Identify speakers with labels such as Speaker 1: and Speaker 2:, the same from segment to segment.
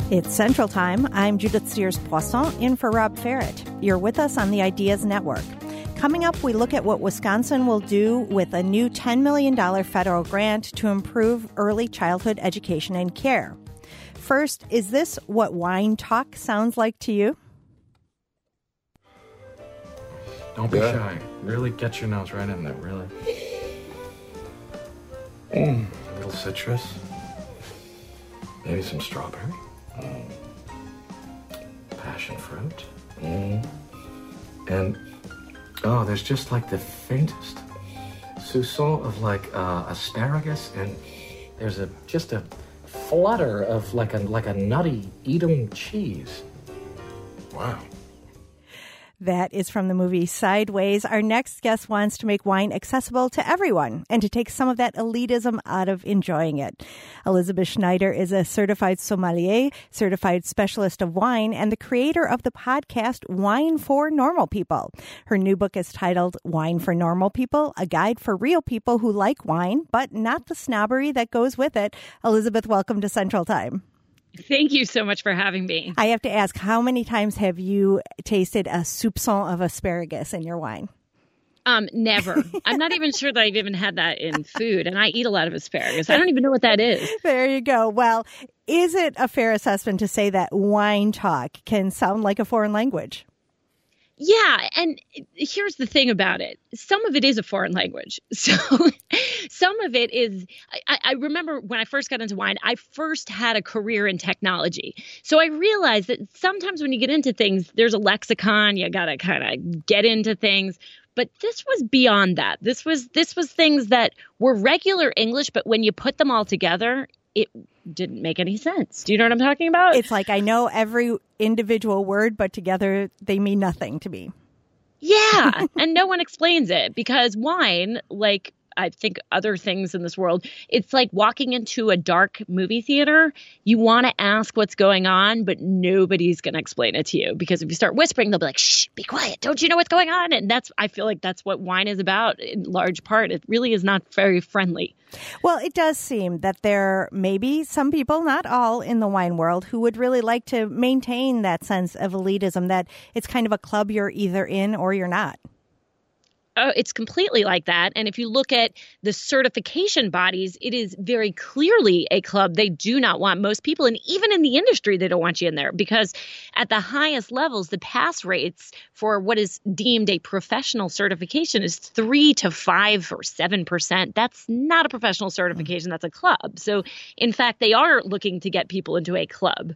Speaker 1: It's Central Time. I'm Judith Sears-Poisson in for Rob Ferret. You're with us on the Ideas Network. Coming up, we look at what Wisconsin will do with a new $10 million federal grant to improve early childhood education and care. First, is this what wine talk sounds like to you?
Speaker 2: Don't be shy. Really get your nose right in there, really. A little citrus. Maybe some strawberry. Passion fruit. And, there's just like the faintest soupçon of like asparagus, and there's just a flutter of like a nutty Edam cheese. Wow.
Speaker 1: That is from the movie Sideways. Our next guest wants to make wine accessible to everyone and to take some of that elitism out of enjoying it. Elizabeth Schneider is a certified sommelier, certified specialist of wine, and the creator of the podcast Wine for Normal People. Her new book is titled Wine for Normal People, a guide for real people who like wine, but not the snobbery that goes with it. Elizabeth, welcome to Central Time.
Speaker 3: Thank you so much for having me.
Speaker 1: I have to ask, how many times have you tasted a soupçon of asparagus in your wine?
Speaker 3: Never. I'm not even sure that I've even had that in food, and I eat a lot of asparagus. I don't even know what that is.
Speaker 1: There you go. Well, is it a fair assessment to say that wine talk can sound like a foreign language?
Speaker 3: Yeah, and here's the thing about it. Some of it is a foreign language. So some of it is, I remember when I first got into wine, I first had a career in technology. So I realized that sometimes when you get into things, there's a lexicon, you got to kind of get into things. But this was beyond that. This was things that were regular English, but when you put them all together, it didn't make any sense. Do you know what I'm talking about?
Speaker 1: It's like I know every individual word, but together they mean nothing to me.
Speaker 3: Yeah. And no one explains it because wine, like I think other things in this world, it's like walking into a dark movie theater. You want to ask what's going on, but nobody's going to explain it to you because if you start whispering, they'll be like, shh, be quiet. Don't you know what's going on? And I feel like that's what wine is about in large part. It really is not very friendly.
Speaker 1: Well, it does seem that there may be some people, not all, in the wine world who would really like to maintain that sense of elitism, that it's kind of a club you're either in or you're not.
Speaker 3: Oh, it's completely like that. And if you look at the certification bodies, it is very clearly a club they do not want most people. And even in the industry, they don't want you in there because at the highest levels, the pass rates for what is deemed a professional certification is 3 to 5 or 7%. That's not a professional certification. That's a club. So in fact, they are looking to get people into a club.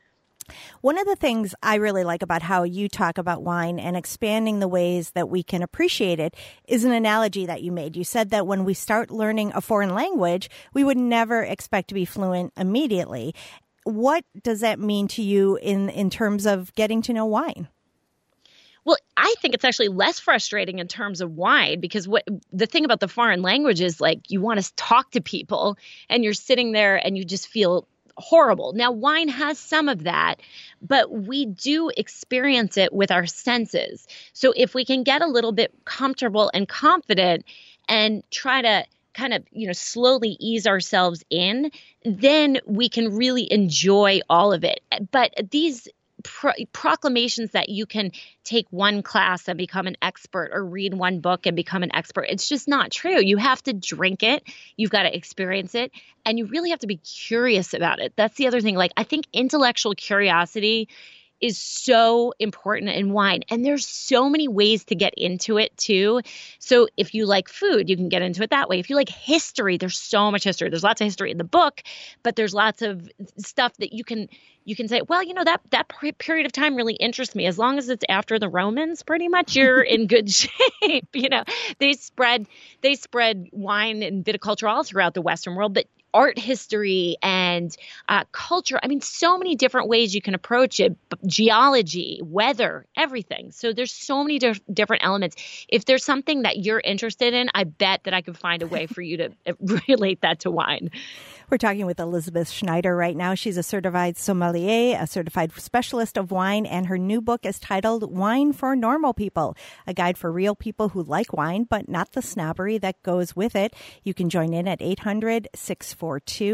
Speaker 1: One of the things I really like about how you talk about wine and expanding the ways that we can appreciate it is an analogy that you made. You said that when we start learning a foreign language, we would never expect to be fluent immediately. What does that mean to you in terms of getting to know wine?
Speaker 3: Well, I think it's actually less frustrating in terms of wine because the thing about the foreign language is like you want to talk to people and you're sitting there and you just feel horrible. Now, wine has some of that, but we do experience it with our senses. So if we can get a little bit comfortable and confident and try to kind of, slowly ease ourselves in, then we can really enjoy all of it. But these proclamations that you can take one class and become an expert or read one book and become an expert. It's just not true. You have to drink it. You've got to experience it. And you really have to be curious about it. That's the other thing. Like, I think intellectual curiosity is so important in wine. And there's so many ways to get into it too. So if you like food, you can get into it that way. If you like history, there's so much history. There's lots of history in the book, but there's lots of stuff that you can say, well, that period of time really interests me. As long as it's after the Romans, pretty much you're in good shape. They spread wine and viticulture all throughout the Western world, but art history and culture. I mean, so many different ways you can approach it. Geology, weather, everything. So there's so many different elements. If there's something that you're interested in, I bet that I could find a way for you to relate that to wine.
Speaker 1: We're talking with Elizabeth Schneider right now. She's a certified sommelier, a certified specialist of wine, and her new book is titled Wine for Normal People, a guide for real people who like wine, but not the snobbery that goes with it. You can join in at 800-642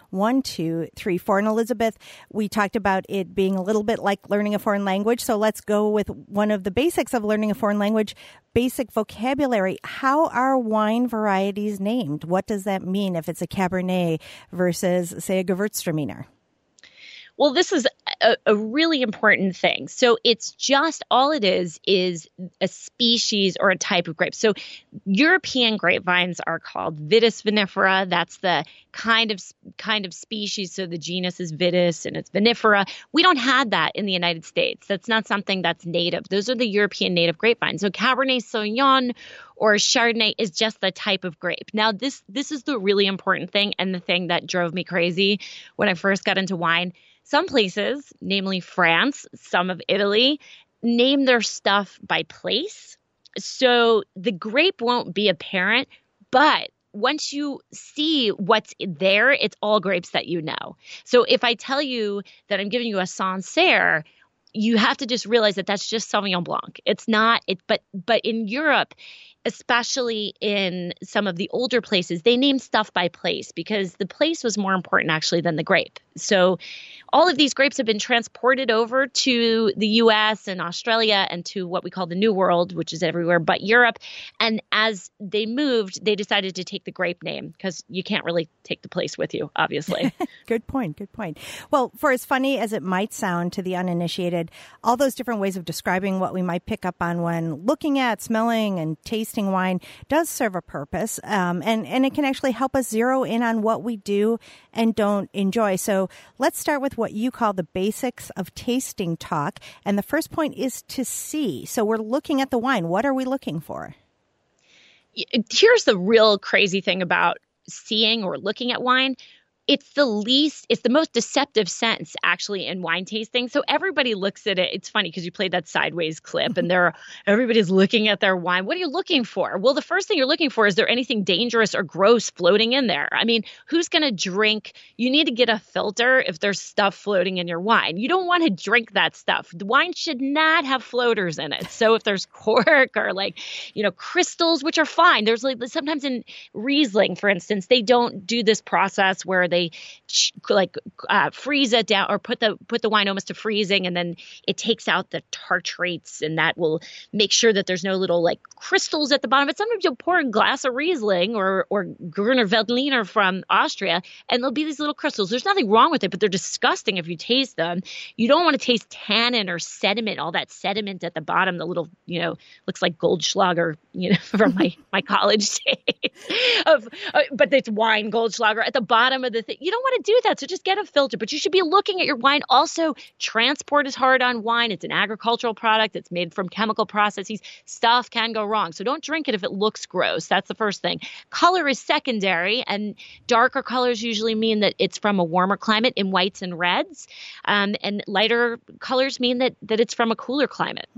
Speaker 1: 1, 2, 3, 4. And Elizabeth, we talked about it being a little bit like learning a foreign language. So let's go with one of the basics of learning a foreign language, basic vocabulary. How are wine varieties named? What does that mean if it's a Cabernet versus, say, a Gewürztraminer?
Speaker 3: Well, this is a really important thing. So it's just, all it is a species or a type of grape. So European grapevines are called Vitis vinifera. That's the kind of species. So the genus is Vitis and it's vinifera. We don't have that in the United States. That's not something that's native. Those are the European native grapevines. So Cabernet Sauvignon or Chardonnay is just the type of grape. Now, this is the really important thing, and the thing that drove me crazy when I first got into wine. Some places, namely France, some of Italy, name their stuff by place. So the grape won't be apparent, but once you see what's there, it's all grapes that you know. So if I tell you that I'm giving you a Sancerre, you have to just realize that that's just Sauvignon Blanc. It's not it, but in Europe, especially in some of the older places, they name stuff by place because the place was more important actually than the grape. So all of these grapes have been transported over to the U.S. and Australia and to what we call the New World, which is everywhere but Europe. And as they moved, they decided to take the grape name because you can't really take the place with you, obviously.
Speaker 1: Good point. Well, for as funny as it might sound to the uninitiated, all those different ways of describing what we might pick up on when looking at, smelling, and tasting wine does serve a purpose. And it can actually help us zero in on what we do and don't enjoy. So let's start with what you call the basics of tasting talk. And the first point is to see. So we're looking at the wine. What are we looking for?
Speaker 3: Here's the real crazy thing about seeing or looking at wine. It's the most deceptive sense actually in wine tasting. So everybody looks at it. It's funny because you played that sideways clip and everybody's looking at their wine. What are you looking for? Well, the first thing you're looking for is there anything dangerous or gross floating in there? I mean, who's going to drink? You need to get a filter if there's stuff floating in your wine. You don't want to drink that stuff. The wine should not have floaters in it. So if there's cork or crystals, which are fine. There's sometimes in Riesling, for instance, they don't do this process where they freeze it down or put the wine almost to freezing, and then it takes out the tartrates, and that will make sure that there's no little crystals at the bottom. But sometimes you'll pour a glass of Riesling or Grüner Veltliner from Austria, and there'll be these little crystals. There's nothing wrong with it, but they're disgusting if you taste them. You don't want to taste tannin or sediment, all that sediment at the bottom, the little, looks like Goldschlager, from my college days. But it's wine Goldschlager at the bottom of the thing. You don't want to do that, so just get a filter. But you should be looking at your wine. Also, transport is hard on wine. It's an agricultural product. It's made from chemical processes. Stuff can go wrong. So don't drink it if it looks gross. That's the first thing. Color is secondary, and darker colors usually mean that it's from a warmer climate in whites and reds. And lighter colors mean that it's from a cooler climate.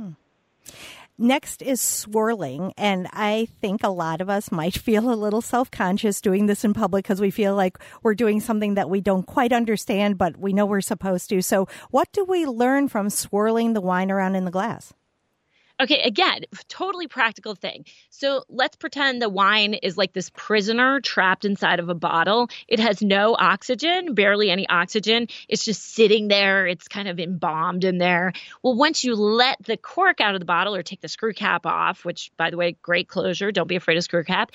Speaker 1: Next is swirling, and I think a lot of us might feel a little self-conscious doing this in public because we feel like we're doing something that we don't quite understand, but we know we're supposed to. So what do we learn from swirling the wine around in the glass?
Speaker 3: Okay, again, totally practical thing. So let's pretend the wine is like this prisoner trapped inside of a bottle. It has no oxygen, barely any oxygen. It's just sitting there. It's kind of embalmed in there. Well, once you let the cork out of the bottle or take the screw cap off, which, by the way, great closure. Don't be afraid of screw cap.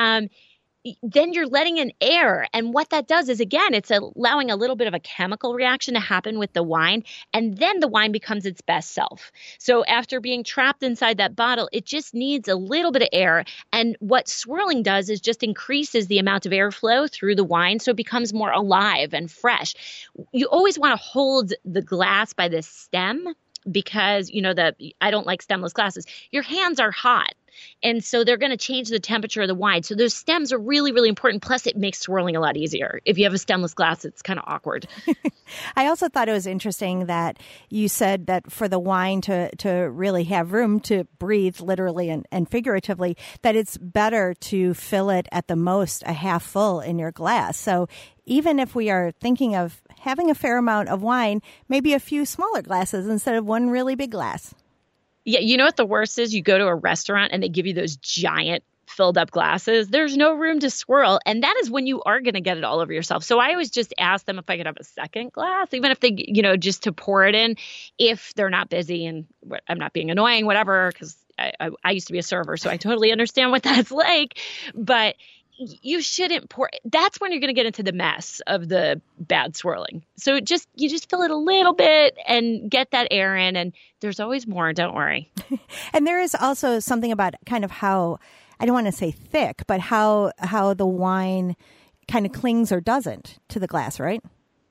Speaker 3: Then you're letting in air. And what that does is, again, it's allowing a little bit of a chemical reaction to happen with the wine. And then the wine becomes its best self. So after being trapped inside that bottle, it just needs a little bit of air. And what swirling does is just increases the amount of airflow through the wine. So it becomes more alive and fresh. You always want to hold the glass by the stem because, I don't like stemless glasses. Your hands are hot. And so they're going to change the temperature of the wine. So those stems are really, really important. Plus, it makes swirling a lot easier. If you have a stemless glass, it's kind of awkward.
Speaker 1: I also thought it was interesting that you said that for the wine to really have room to breathe, literally and figuratively, that it's better to fill it at the most a half full in your glass. So even if we are thinking of having a fair amount of wine, maybe a few smaller glasses instead of one really big glass.
Speaker 3: Yeah, you know what the worst is? You go to a restaurant and they give you those giant filled up glasses, there's no room to swirl. And that is when you are going to get it all over yourself. So I always just ask them if I could have a second glass, even if they, just to pour it in, if they're not busy and I'm not being annoying, whatever, because I used to be a server, so I totally understand what that's like. But you shouldn't pour. That's when you're going to get into the mess of the bad swirling. So you just fill it a little bit and get that air in, and there's always more. Don't worry.
Speaker 1: And there is also something about kind of how, I don't want to say thick, but how the wine kind of clings or doesn't to the glass, right?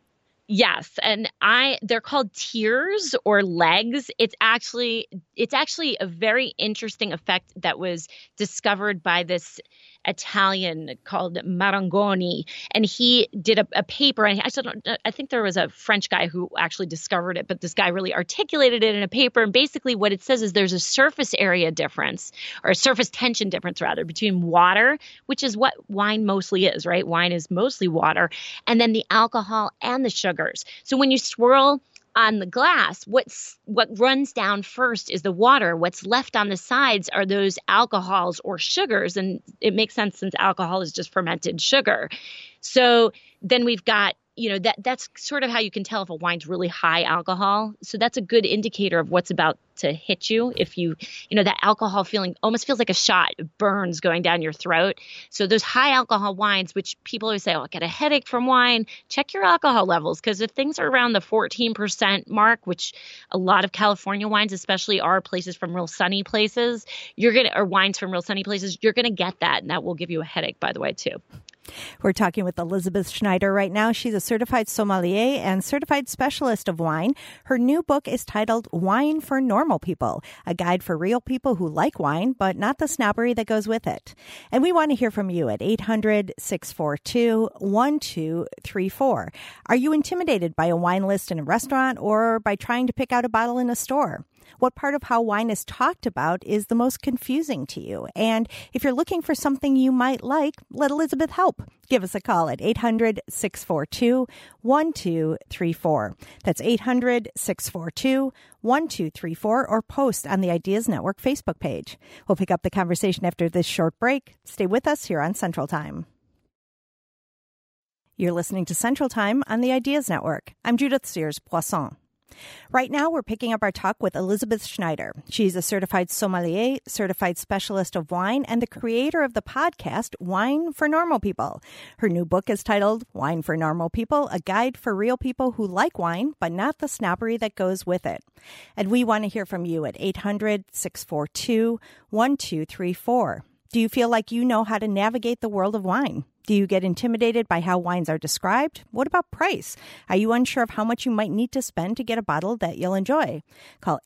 Speaker 3: Yes, and they're called tiers or legs. It's actually a very interesting effect that was discovered by this Italian called Marangoni, and he did a paper. And I think there was a French guy who actually discovered it, but this guy really articulated it in a paper. And basically, what it says is there's a surface area difference, or a surface tension difference rather, between water, which is what wine mostly is, right? Wine is mostly water, and then the alcohol and the sugars. So when you swirl on the glass, what runs down first is the water. What's left on the sides are those alcohols or sugars. And it makes sense since alcohol is just fermented sugar. So then we've got, that's sort of how you can tell if a wine's really high alcohol. So that's a good indicator of what's about to hit you. If that alcohol feeling almost feels like a shot, it burns going down your throat. So those high alcohol wines, which people always say, oh, I get a headache from wine, check your alcohol levels. Because if things are around the 14% mark, which a lot of California wines especially are places from real sunny places, or wines from real sunny places, you're going to get that. And that will give you a headache, by the way, too.
Speaker 1: We're talking with Elizabeth Schneider right now. She's a certified sommelier and certified specialist of wine. Her new book is titled Wine for Normal People, a guide for real people who like wine, but not the snobbery that goes with it. And we want to hear from you at 800-642-1234. Are you intimidated by a wine list in a restaurant or by trying to pick out a bottle in a store? What part of how wine is talked about is the most confusing to you? And if you're looking for something you might like, let Elizabeth help. Give us a call at 800-642-1234. That's 800-642-1234, or post on the Ideas Network Facebook page. We'll pick up the conversation after this short break. Stay with us here on Central Time. You're listening to Central Time on the Ideas Network. I'm Judith Sears-Poisson. Right now, we're picking up our talk with Elizabeth Schneider. She's a certified sommelier, certified specialist of wine, and the creator of the podcast, Wine for Normal People. Her new book is titled Wine for Normal People, a guide for real people who like wine, but not the snobbery that goes with it. And we want to hear from you at 800-642-1234. Do you feel like you know how to navigate the world of wine? Do you get intimidated by how wines are described? What about price? Are you unsure of how much you might need to spend to get a bottle that you'll enjoy? Call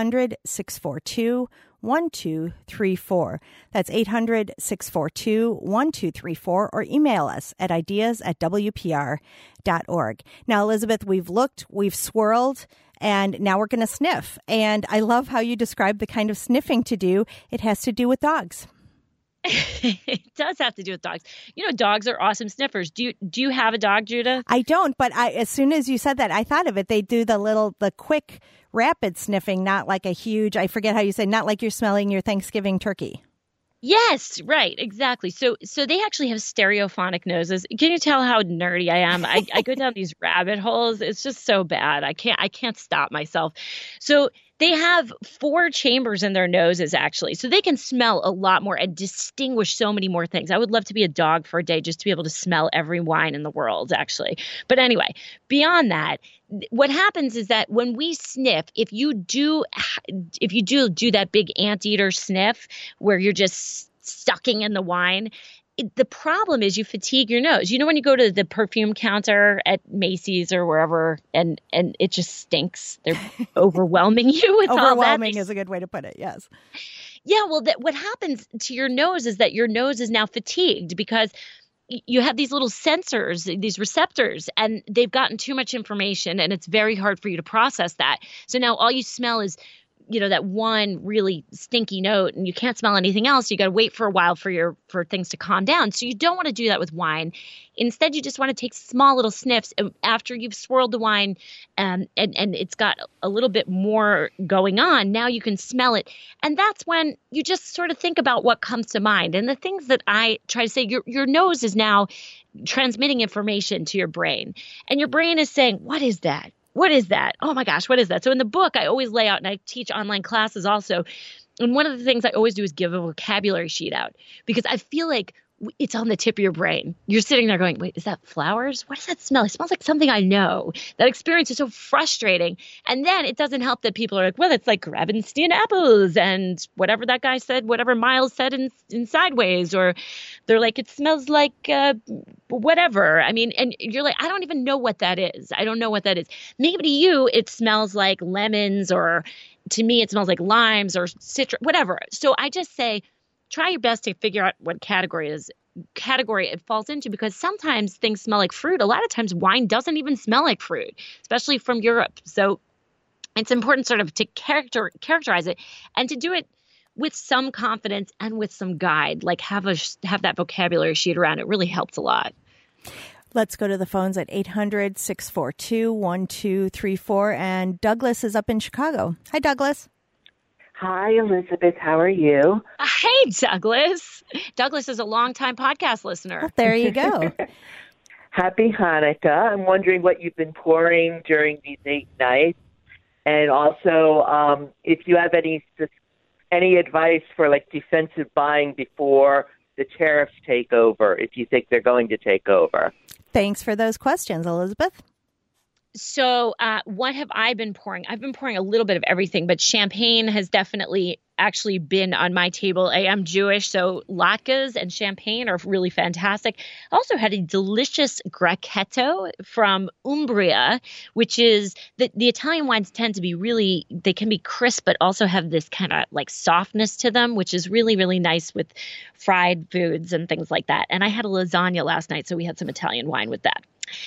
Speaker 1: 800-642-1234. That's 800-642-1234, or email us at ideas@wpr.org. Now, Elizabeth, we've looked, we've swirled, and now we're going to sniff. And I love how you describe the kind of sniffing to do. It has to do with dogs.
Speaker 3: It does have to do with dogs. Dogs are awesome sniffers. Do you have a dog, Judah?
Speaker 1: I don't, but as soon as you said that, I thought of it. They do the quick, rapid sniffing, not like a huge, I forget how you say, not like you're smelling your Thanksgiving turkey.
Speaker 3: Yes, right, exactly. So they actually have stereophonic noses. Can you tell how nerdy I am? I go down these rabbit holes. It's just so bad. I can't stop myself. So they have 4 chambers in their noses, actually. So they can smell a lot more and distinguish so many more things. I would love to be a dog for a day just to be able to smell every wine in the world, actually. But anyway, beyond that, what happens is that when we sniff, if you do that big anteater sniff where you're just sucking in the wine, the problem is you fatigue your nose. When you go to the perfume counter at Macy's or wherever and it just stinks. They're overwhelming you with all that.
Speaker 1: Overwhelming is a good way to put it, yes.
Speaker 3: Yeah, well, what happens to your nose is that your nose is now fatigued because you have these little sensors, these receptors, and they've gotten too much information, and it's very hard for you to process that. So now all you smell is that one really stinky note and you can't smell anything else. You got to wait for a while for things to calm down. So you don't want to do that with wine. Instead, you just want to take small little sniffs after you've swirled the wine and it's got a little bit more going on. Now you can smell it. And that's when you just sort of think about what comes to mind. And the things that I try to say, your nose is now transmitting information to your brain. And your brain is saying, what is that? What is that? Oh my gosh, what is that? So in the book, I always lay out, and I teach online classes also. And one of the things I always do is give a vocabulary sheet out because I feel like it's on the tip of your brain. You're sitting there going, wait, is that flowers? What does that smell? It smells like something I know. That experience is so frustrating. And then it doesn't help that people are like, well, it's like Gravenstein apples and whatever that guy said, whatever Miles said in Sideways, or they're like, it smells like whatever. I mean, and you're like, I don't even know what that is. I don't know what that is. Maybe to you, it smells like lemons, or to me, it smells like limes or citrus, whatever. So I just say, try your best to figure out what category it falls into, because sometimes things smell like fruit. A lot of times wine doesn't even smell like fruit, especially from Europe. So it's important sort of to characterize it and to do it with some confidence and with some guide, like have that vocabulary sheet around. It really helps a lot.
Speaker 1: Let's go to the phones at 800-642-1234. And Douglas is up in Chicago. Hi, Douglas.
Speaker 4: Hi, Elizabeth. How are you?
Speaker 3: Hey, Douglas. Douglas is a longtime podcast listener.
Speaker 1: Well, there you go.
Speaker 4: Happy Hanukkah. I'm wondering what you've been pouring during these 8 nights. And also, if you have any advice for like defensive buying before the tariffs take over, if you think they're going to take over.
Speaker 1: Thanks for those questions, Elizabeth.
Speaker 3: So what have I been pouring? I've been pouring a little bit of everything, but champagne has definitely actually been on my table. I am Jewish, so latkes and champagne are really fantastic. I also had a delicious Grechetto from Umbria, which is the Italian wines tend to be they can be crisp, but also have this kind of like softness to them, which is really, really nice with fried foods and things like that. And I had a lasagna last night, so we had some Italian wine with that.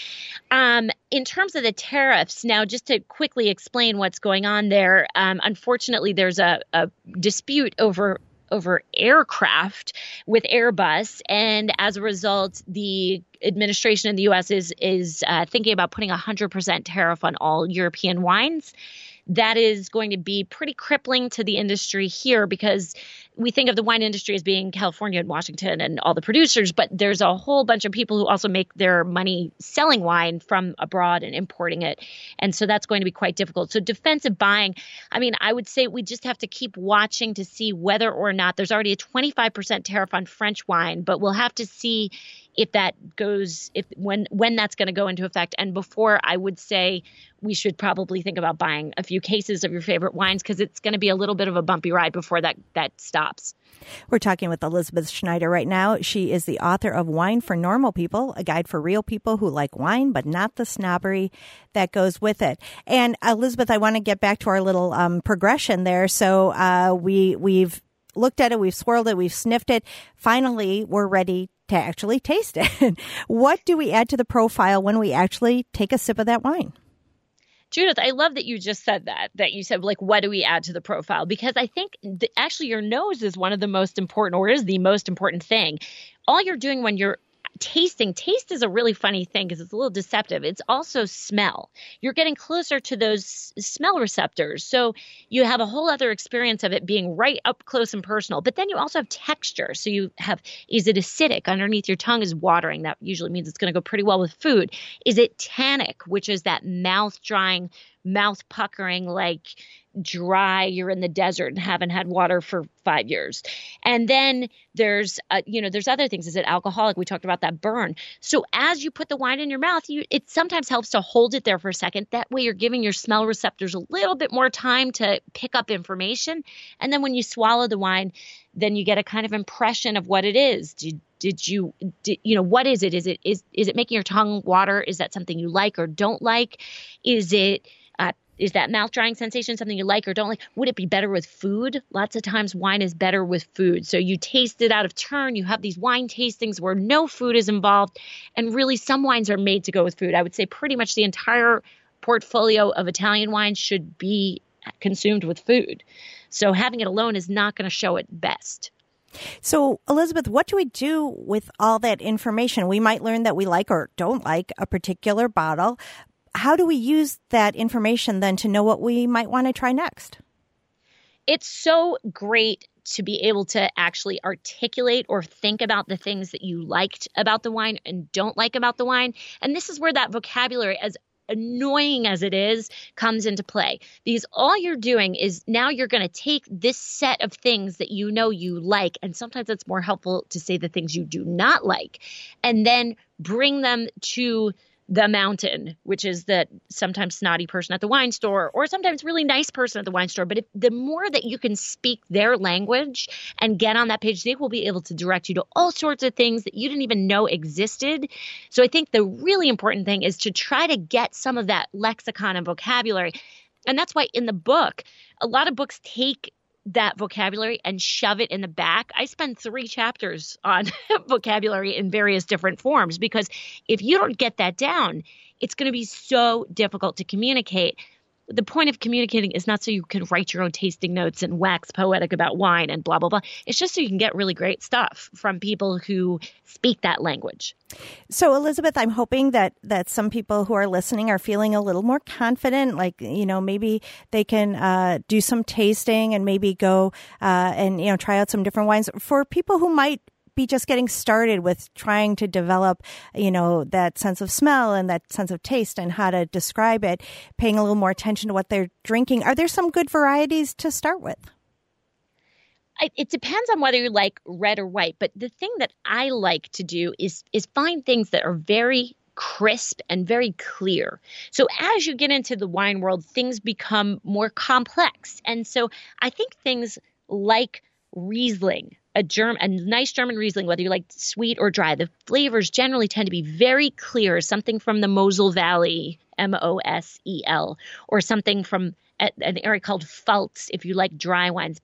Speaker 3: In terms of the tariffs, now just to quickly explain what's going on there, unfortunately, there's a dispute over aircraft with Airbus, and as a result, the administration in the U.S. is thinking about putting 100% tariff on all European wines. That is going to be pretty crippling to the industry here, because we think of the wine industry as being California and Washington and all the producers, but there's a whole bunch of people who also make their money selling wine from abroad and importing it. And so that's going to be quite difficult. So defensive buying, I mean, I would say we just have to keep watching to see whether or not there's already a 25% tariff on French wine, but we'll have to see if that goes, when that's going to go into effect. And before, I would say we should probably think about buying a few cases of your favorite wines, because it's going to be a little bit of a bumpy ride before that stops.
Speaker 1: We're talking with Elizabeth Schneider right now. She is the author of Wine for Normal People, a guide for real people who like wine, but not the snobbery that goes with it. And Elizabeth, I want to get back to our little progression there. So we've looked at it, we've swirled it, we've sniffed it. Finally, we're ready to actually taste it. What do we add to the profile when we actually take a sip of that wine?
Speaker 3: Judith, I love that you just said that you said, like, what do we add to the profile? Because I think actually your nose is one of the most important, or is the most important thing. All you're doing when you're tasting, taste is a really funny thing because it's a little deceptive. It's also smell. You're getting closer to those smell receptors. So you have a whole other experience of it being right up close and personal. But then you also have texture. So you have, is it acidic? Underneath your tongue is watering. That usually means it's going to go pretty well with food. Is it tannic, which is that mouth drying, mouth puckering, like dry, you're in the desert and haven't had water for 5 years. And then there's other things. Is it alcoholic? We talked about that burn. So as you put the wine in your mouth, it sometimes helps to hold it there for a second. That way you're giving your smell receptors a little bit more time to pick up information. And then when you swallow the wine, then you get a kind of impression of what it is. What is it? Is it making your tongue water? Is that something you like or don't like? Is that mouth drying sensation something you like or don't like? Would it be better with food? Lots of times wine is better with food. So you taste it out of turn. You have these wine tastings where no food is involved. And really some wines are made to go with food. I would say pretty much the entire portfolio of Italian wines should be consumed with food. So having it alone is not going to show it best.
Speaker 1: So, Elizabeth, what do we do with all that information? We might learn that we like or don't like a particular bottle. How do we use that information then to know what we might want to try next?
Speaker 3: It's so great to be able to actually articulate or think about the things that you liked about the wine and don't like about the wine. And this is where that vocabulary, as annoying as it is, comes into play. Because all you're doing is now you're going to take this set of things that you know you like, and sometimes it's more helpful to say the things you do not like, and then bring them to the mountain, which is that sometimes snotty person at the wine store or sometimes really nice person at the wine store. But the more that you can speak their language and get on that page, they will be able to direct you to all sorts of things that you didn't even know existed. So I think the really important thing is to try to get some of that lexicon and vocabulary. And that's why in the book, a lot of books take that vocabulary and shove it in the back. I spend 3 chapters on vocabulary in various different forms, because if you don't get that down, it's going to be so difficult to communicate. The point of communicating is not so you can write your own tasting notes and wax poetic about wine and blah, blah, blah. It's just so you can get really great stuff from people who speak that language.
Speaker 1: So, Elizabeth, I'm hoping that some people who are listening are feeling a little more confident, like, maybe they can do some tasting and maybe go and, try out some different wines. For people who might be just getting started with trying to develop, that sense of smell and that sense of taste and how to describe it, paying a little more attention to what they're drinking. Are there some good varieties to start with?
Speaker 3: It depends on whether you like red or white. But the thing that I like to do is find things that are very crisp and very clear. So as you get into the wine world, things become more complex. And so I think things like Riesling, a nice German Riesling, whether you like sweet or dry, the flavors generally tend to be very clear. Something from the Mosel Valley, Mosel, or something from an area called Pfalz, if you like dry wines,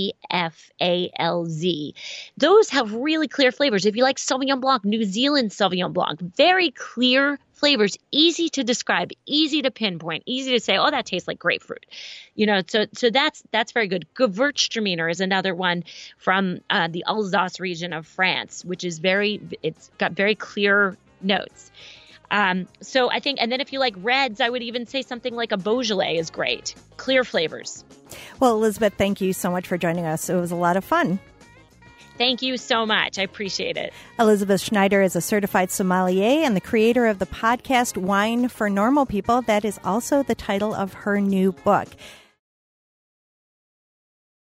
Speaker 3: Pfalz. Those have really clear flavors. If you like Sauvignon Blanc, New Zealand Sauvignon Blanc, very clear flavors, easy to describe, easy to pinpoint, easy to say, oh, that tastes like grapefruit. So that's very good. Gewürztraminer is another one from the Alsace region of France, which is it's got very clear notes. So I think, and then if you like reds, I would even say something like a Beaujolais is great. Clear flavors.
Speaker 1: Well, Elizabeth, thank you so much for joining us. It was a lot of fun.
Speaker 3: Thank you so much. I appreciate it.
Speaker 1: Elizabeth Schneider is a certified sommelier and the creator of the podcast Wine for Normal People. That is also the title of her new book.